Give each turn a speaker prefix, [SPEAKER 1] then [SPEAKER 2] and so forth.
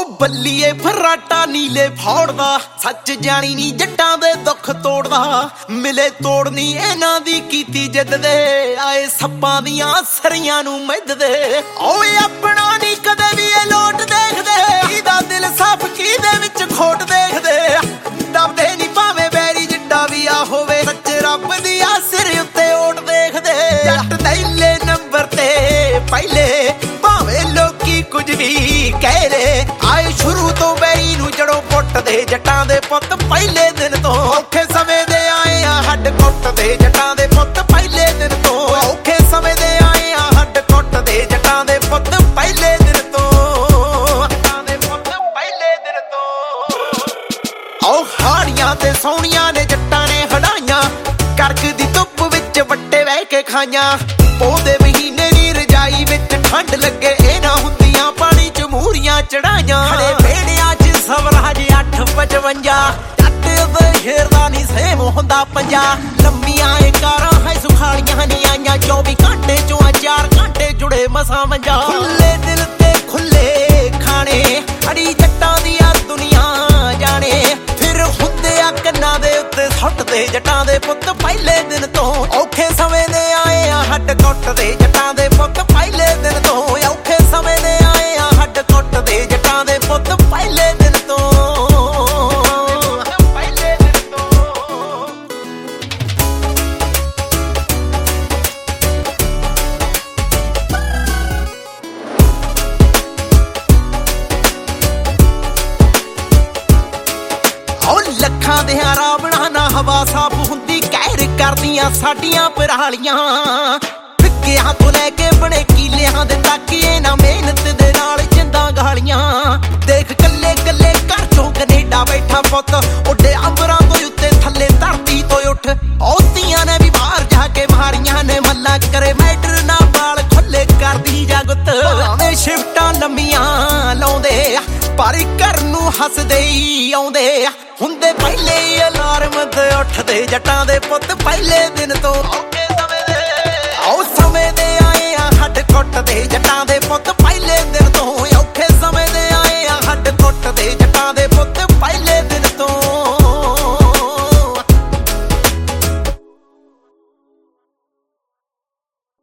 [SPEAKER 1] ਬੱਲੀਏ ਫਰਾਟਾ ਨੀਲੇ ਫੌੜਦਾ ਸੱਚ ਜਾਣੀ ਨੀ ਜੱਟਾਂ ਦੇ ਦੁੱਖ ਤੋੜਦਾ ਮਿਲੇ ਤੋੜਨੀ ਇਹਨਾਂ ਦੀ ਕੀਤੀ ਜਿੱਦ ਦੇ ਆਏ ਸੱਪਾਂ ਦੀਆਂ ਸਰੀਆਂ ਨੂੰ ਮਿੱਧਦੇ ਓਏ ਆਪਣਾ ਨੀ ਕਦੇ ਵੀ ਇਹ ਲੋਟ ਦੇਖਦੇ ਕਿਹਦਾ ਦਿਲ ਸਾਫ਼ ਕਿਹਦੇ ਵਿੱਚ ਖੋਟ ਦੇਖਦੇ ਦਬਦੇ ਨੀ ਭਾਵੇਂ ਬੈਰੀ ਜਿੱਡਾ ਵੀ ਆ ਹੋਵੇ ਸੱਚ ਰੱਬ ਦੀ ਆ ਸਿਰ ਉੱਤੇ ਓਟ ਦੇਖਦੇ ਜੱਟ ਦੈਲੇ ਨੰਬਰ ਤੇ ਪਹਿਲੇ ਭਾਵੇਂ ਲੋਕੀ ਕੁਝ ਵੀ ਕਹਿ ਰੇ ਆਏ ਸ਼ੁਰੂ ਤੋਂ ਬੈਰੀ ਨੂੰ ਜੜੋਂ ਪੁੱਟਦੇ ਜੱਟਾਂ ਦੇ ਪੁੱਤ ਪਹਿਲੇ ਦਿਨ ਤੋਂ ਔਖੇ ਸਮੇਂ ਦੇ ਆਏ ਆ ਹੱਡ ਕੁੱਟਦੇ ਜੱਟਾਂ ਦੇ ਪੁੱਤ ਪਹਿਲੇ ਦਿਨ ਤੋਂ ਔਖੇ ਸਮੇਂ ਦੇ ਆਏ ਆ ਹੱਡ ਕੁੱਟਦੇ ਜੱਟਾਂ ਦੇ ਪੁੱਤ ਪਹਿਲੇ ਦਿਨ ਤੋਂ ਜੱਟਾਂ ਦੇ ਪੁੱਤ ਪਹਿਲੇ ਦਿਨ ਤੋਂ ਓ ਹਾੜੀਆਂ ਤੇ ਸੋਹਣੀਆਂ ਨੇ ਜੱਟਾਂ ਨੇ ਹੜਾਈਆਂ ਕਰਕ ਦੀ ਧੁੱਪ ਵਿੱਚ ਵੱਟੇ ਬਹਿ ਕੇ ਖਾਈਆਂ ਪੌਦੇ ਮਹੀਨੇ ਦੀ ਰਜਾਈ ਵਿੱਚ ਠੰਡ ਲੱਗੇ ਇਹ ਨਾ ਹੁੰਦੀਆਂ ਪਾਣੀ ਚ ਮੂਰੀਆਂ ਚੜਾਈਆਂ ਖੜੇ ਵੇੜਿਆਂ ਚ ਸਵਰਾਜ 855 ਜੱਟ ਦੇ ਸ਼ੇਰ ਦਾ ਨੀ ਸੇਮ ਹੁੰਦਾ ਪੰਜਾ ਲੰਮੀਆਂ ਇਹ ਕਾਰਾਂ ਹੈ ਸੁਖਾਲੀਆਂ ਨੀ ਆਈਆਂ 24 ਘੰਟੇ ਚੋਂ 4 ਘੰਟੇ ਜੁੜੇ ਮਸਾਂ ਮੰਜਾ ਖੁੱਲੇ ਦਿਲ ਤੇ ਖੁੱਲੇ ਖਾਣੇ ਅੜੀ ਜੱਟਾਂ ਦੀ ਆ ਦੁਨੀਆ ਜਾਣੇ ਫਿਰ ਹੁੰਦੇ ਆ ਕੰਨਾਂ ਦੇ ਉੱਤੇ ਸੁੱਟਦੇ ਜੱਟਾਂ ਦੇ ਪੁੱਤ ਪਹਿਲੇ ਦਿਨ ਤੋਂ ਔਖੇ ਸਮੇਂ ਦੇ ਆਏ ਆ ਹੱਡ ਕੁੱਟਦੇ ਜੱਟਾਂ ਦੇ ਪੁੱਤ ਪਹਿਲੇ ਦਿਨ ਤੋਂ ਔਖੇ ਸਮੇਂ ਦੇ ਆਏ ਆ ਹੱਡ ਕੁੱਟਦੇ ਜੱਟਾਂ ਦੇ ਪੁੱਤ ਪਹਿਲੇ ਦਿਨ ਤੋਂ ਪਹਿਲੇ ਦਿਨ ਤੋਂ ਓ ਲੱਖਾਂ ਦੇ ਰਾਵਣਾ ਨਾ ਹਵਾ ਸਾਫ ਹੁੰਦੀ ਕਹਿਰ ਕਰਦੀਆਂ ਸਾਡੀਆਂ ਪਰਾਲੀਆਂ ਫਿੱਕਿਆਂ ਤੋਂ ਲੈ ਕੇ ਬਣੇ ਕੀਲਿਆਂ ਦੇ ਤੱਕ ਇਹ ਨਾ ਮਿਹਨਤ ਦੇ ਨਾਲ ਜਿੰਦਾਂ ਗਾਲੀਆਂ ਦੇਖ ਕੱਲੇ ਕੱਲੇ ਘਰ ਚੋਂ ਕੈਨੇਡਾ ਬੈਠਾ ਪੁੱਤ ਉੱਡੇ ਅੰਬਰਾਂ ਤੋਂ ਉੱਤੇ ਥੱਲੇ ਧਰਤੀ ਤੋਂ ਉੱਠ ਔਤੀਆਂ ਨੇ ਵੀ ਬਾਹਰ ਜਾ ਕੇ ਮਾਰੀਆਂ ਨੇ ਮੱਲਾ ਕਰੇ ਮੈਟਰ ਨਾ ਬਾਲ ਖੁੱਲੇ ਕਰਦੀ ਜਗਤ ਭਾਵੇਂ ਸ਼ਿਫਟਾਂ ਲੰਮੀਆਂ ਲਾਉਂਦੇ ਪਰ ਘਰ ਨੂੰ ਹੱਸਦੇ ਹੀ ਆਉਂਦੇ ਹੁੰਦੇ ਪਹਿਲੇ ਅਲਾਰਮ ਤੇ ਉੱਠਦੇ ਜੱਟਾਂ ਦੇ ਪੁੱਤ ਪਹਿਲੇ ਦਿਨ ਤੋਂ ਔਖੇ ਸਮੇਂ ਦੇ ਆਏ ਆ ਹੱਡ ਕੁੱਟਦੇ ਜੱਟਾਂ ਦੇ ਪੁੱਤ ਪਹਿਲੇ ਦਿਨ